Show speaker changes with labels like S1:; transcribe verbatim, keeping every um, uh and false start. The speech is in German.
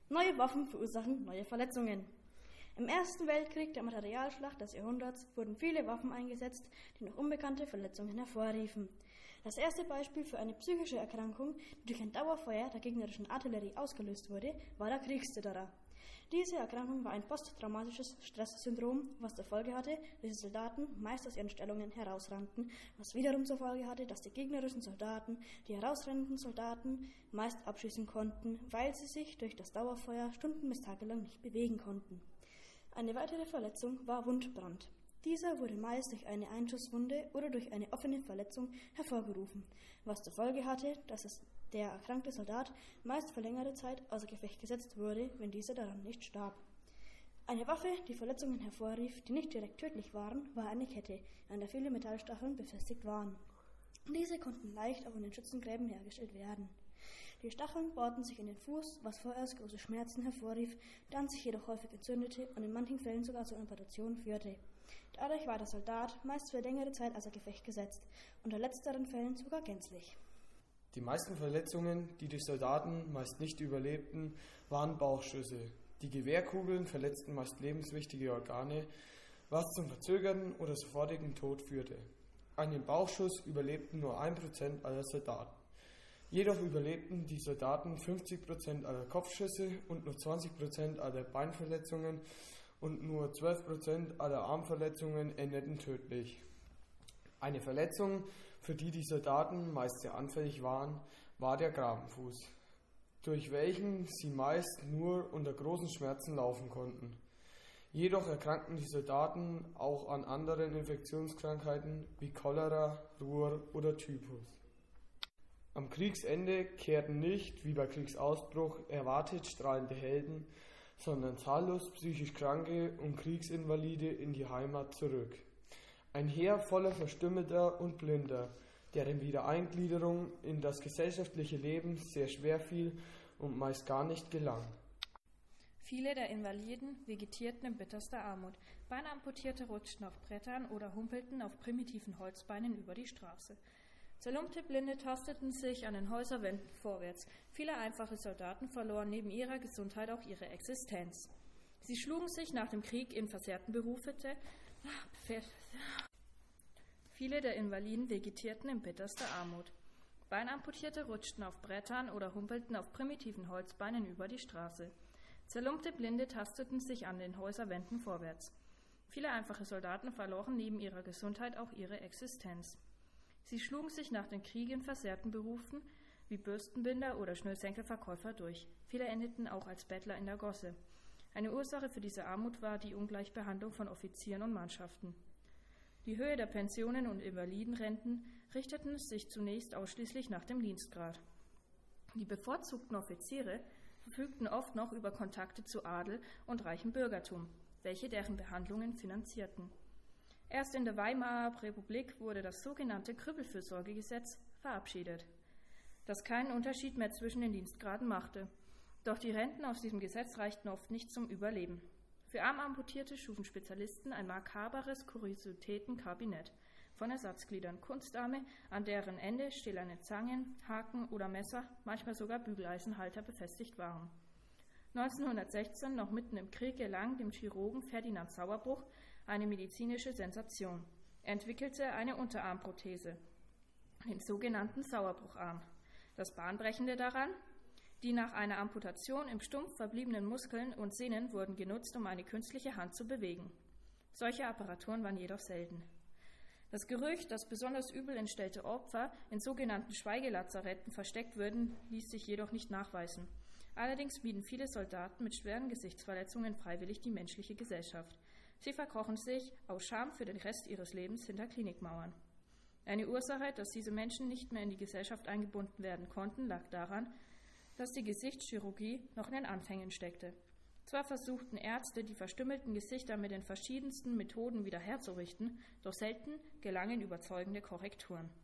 S1: Neue Waffen verursachen neue Verletzungen. Im Ersten Weltkrieg, der Materialschlacht des Jahrhunderts, wurden viele Waffen eingesetzt, die noch unbekannte Verletzungen hervorriefen. Das erste Beispiel für eine psychische Erkrankung, die durch ein Dauerfeuer der gegnerischen Artillerie ausgelöst wurde, war der Kriegszitterer. Diese Erkrankung war ein posttraumatisches Stresssyndrom, was zur Folge hatte, dass die Soldaten meist aus ihren Stellungen herausrannten, was wiederum zur Folge hatte, dass die gegnerischen Soldaten die herausrennenden Soldaten meist abschießen konnten, weil sie sich durch das Dauerfeuer Stunden bis tagelang nicht bewegen konnten. Eine weitere Verletzung war Wundbrand. Dieser wurde meist durch eine Einschusswunde oder durch eine offene Verletzung hervorgerufen, was zur Folge hatte, dass es der erkrankte Soldat meist für längere Zeit außer Gefecht gesetzt wurde, wenn dieser daran nicht starb. Eine Waffe, die Verletzungen hervorrief, die nicht direkt tödlich waren, war eine Kette, an der viele Metallstacheln befestigt waren. Diese konnten leicht auch in den Schützengräben hergestellt werden. Die Stacheln bohrten sich in den Fuß, was vorerst große Schmerzen hervorrief, dann sich jedoch häufig entzündete und in manchen Fällen sogar zur Amputation führte. Dadurch war der Soldat meist für längere Zeit außer Gefecht gesetzt, unter letzteren Fällen sogar gänzlich.
S2: Die meisten Verletzungen, die die Soldaten meist nicht überlebten, waren Bauchschüsse. Die Gewehrkugeln verletzten meist lebenswichtige Organe, was zum verzögerten oder sofortigen Tod führte. Einen Bauchschuss überlebten nur ein Prozent aller Soldaten. Jedoch überlebten die Soldaten fünfzig Prozent aller Kopfschüsse und nur zwanzig Prozent aller Beinverletzungen und nur zwölf Prozent aller Armverletzungen endeten tödlich. Eine Verletzung, für die die Soldaten meist sehr anfällig waren, war der Grabenfuß, durch welchen sie meist nur unter großen Schmerzen laufen konnten. Jedoch erkrankten die Soldaten auch an anderen Infektionskrankheiten wie Cholera, Ruhr oder Typhus. Am Kriegsende kehrten nicht, wie bei Kriegsausbruch, erwartet strahlende Helden, sondern zahllos psychisch Kranke und Kriegsinvalide in die Heimat zurück. Ein Heer voller Verstümmelter und Blinder, deren Wiedereingliederung in das gesellschaftliche Leben sehr schwer fiel und meist gar nicht gelang.
S3: Viele der Invaliden vegetierten in bitterster Armut. Beinamputierte rutschten auf Brettern oder humpelten auf primitiven Holzbeinen über die Straße. Zerlumpte Blinde tasteten sich an den Häuserwänden vorwärts. Viele einfache Soldaten verloren neben ihrer Gesundheit auch ihre Existenz. Sie schlugen sich nach dem Krieg in versehrten Berufete. Viele der Invaliden vegetierten in bitterster Armut. Beinamputierte rutschten auf Brettern oder humpelten auf primitiven Holzbeinen über die Straße. Zerlumpte Blinde tasteten sich an den Häuserwänden vorwärts. Viele einfache Soldaten verloren neben ihrer Gesundheit auch ihre Existenz. Sie schlugen sich nach den Kriegen in versehrten Berufen wie Bürstenbinder oder Schnürsenkelverkäufer durch. Viele endeten auch als Bettler in der Gosse. Eine Ursache für diese Armut war die Ungleichbehandlung von Offizieren und Mannschaften. Die Höhe der Pensionen und Invalidenrenten richteten sich zunächst ausschließlich nach dem Dienstgrad. Die bevorzugten Offiziere verfügten oft noch über Kontakte zu Adel und reichem Bürgertum, welche deren Behandlungen finanzierten. Erst in der Weimarer Republik wurde das sogenannte Krüppelfürsorgegesetz verabschiedet, das keinen Unterschied mehr zwischen den Dienstgraden machte. Doch die Renten aus diesem Gesetz reichten oft nicht zum Überleben. Für Armamputierte schufen Spezialisten ein makaberes Kuriositätenkabinett von Ersatzgliedern, Kunstarme, an deren Ende stählerne Zangen, Haken oder Messer, manchmal sogar Bügeleisenhalter befestigt waren. neunzehnhundertsechzehn, noch mitten im Krieg, gelang dem Chirurgen Ferdinand Sauerbruch eine medizinische Sensation. Er entwickelte eine Unterarmprothese, den sogenannten Sauerbrucharm. Das Bahnbrechende daran: Die nach einer Amputation im Stumpf verbliebenen Muskeln und Sehnen wurden genutzt, um eine künstliche Hand zu bewegen. Solche Apparaturen waren jedoch selten. Das Gerücht, dass besonders übel entstellte Opfer in sogenannten Schweigelazaretten versteckt würden, ließ sich jedoch nicht nachweisen. Allerdings mieden viele Soldaten mit schweren Gesichtsverletzungen freiwillig die menschliche Gesellschaft. Sie verkrochen sich aus Scham für den Rest ihres Lebens hinter Klinikmauern. Eine Ursache, dass diese Menschen nicht mehr in die Gesellschaft eingebunden werden konnten, lag daran, dass die Gesichtschirurgie noch in den Anfängen steckte. Zwar versuchten Ärzte, die verstümmelten Gesichter mit den verschiedensten Methoden wieder herzurichten, doch selten gelangen überzeugende Korrekturen.